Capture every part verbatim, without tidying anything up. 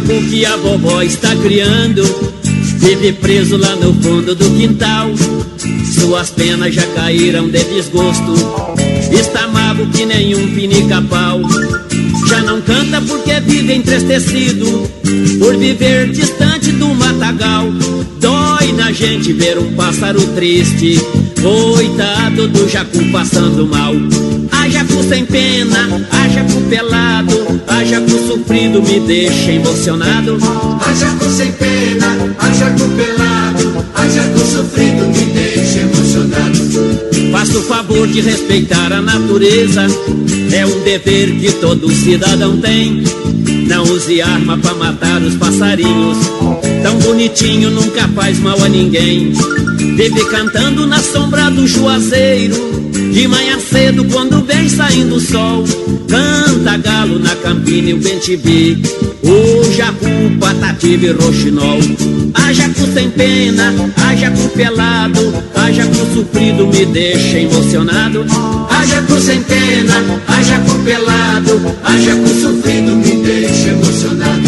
jacu que a vovó está criando vive preso lá no fundo do quintal. Suas penas já caíram de desgosto, está mago que nenhum pinica-pau. Já não canta porque vive entristecido por viver distante do matagal. Dói na gente ver um pássaro triste, coitado do jacu passando mal. A jacu sem pena, a jacu pelado, a jacu sofrido me deixa emocionado. A jacu sem pena, a jacu pelado, a jacu sofrido me deixa emocionado. Faça o favor de respeitar a natureza, é um dever que todo cidadão tem. Não use arma pra matar os passarinhos, tão bonitinho nunca faz mal a ninguém. Vive cantando na sombra do juazeiro, de manhã cedo quando vem saindo o sol. Canta galo na campina e o bem-te-vi, o jacu, patativa e roxinol. A jacu sem pena, a jacu pelado, a jacu sofrido me deixa emocionado. A jacu sem pena, a jacu pelado, a jacu sofrido me deixa emocionado.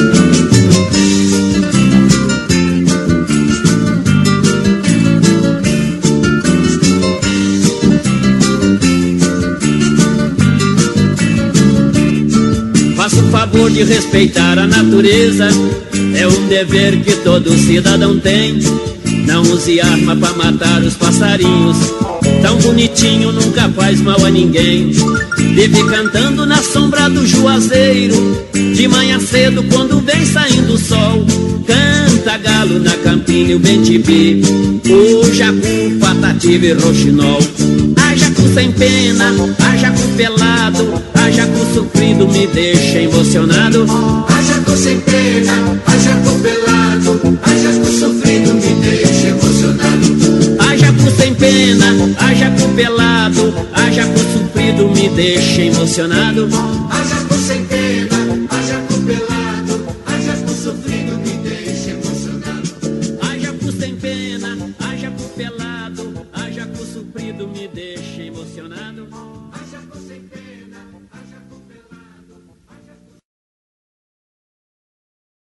Faça o favor de respeitar a natureza, é um dever que todo cidadão tem. Não use arma pra matar os passarinhos, tão bonitinho nunca faz mal a ninguém. Vive cantando na sombra do juazeiro, de manhã cedo quando vem saindo o sol. Canta galo na campina e o bem-te-vi, o jacu, patativa e roxinol. A jacu sem pena, a jacu pelado, a jacu sofrido me deixa emocionado. A jacu sem pena, a jacu pelado, a jacu sofrido me deixa emocionado. A jacu sem pena, a jacu pelado, a jacu sofrido me deixa emocionado. A jacu sem